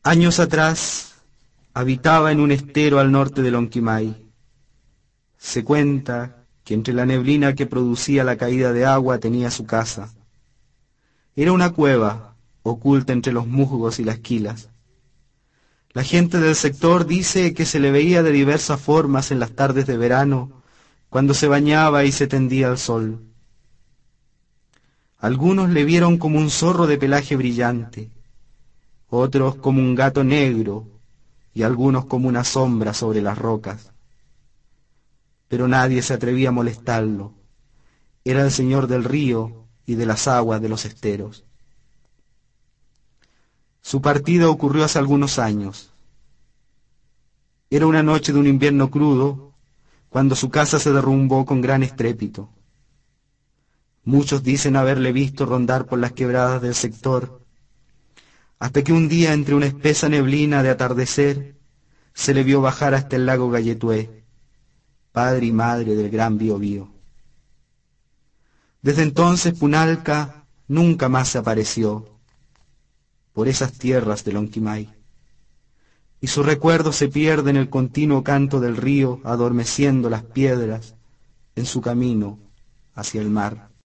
Años atrás habitaba en un estero al norte de Lonquimay. Se cuenta que entre la neblina que producía la caída de agua tenía su casa. Era una cueva oculta entre los musgos y las quilas. La gente del sector dice que se le veía de diversas formas en las tardes de verano, cuando se bañaba y se tendía al sol. Algunos le vieron como un zorro de pelaje brillante, otros como un gato negro y algunos como una sombra sobre las rocas. Pero nadie se atrevía a molestarlo. Era el señor del río y de las aguas de los esteros. Su partida ocurrió hace algunos años. Era una noche de un invierno crudo, cuando su casa se derrumbó con gran estrépito. Muchos dicen haberle visto rondar por las quebradas del sector, hasta que un día, entre una espesa neblina de atardecer, se le vio bajar hasta el lago Galletué, padre y madre del gran Biobío. Desde entonces Punalca nunca más se apareció por esas tierras de Lonquimay, y su recuerdo se pierde en el continuo canto del río adormeciendo las piedras en su camino hacia el mar.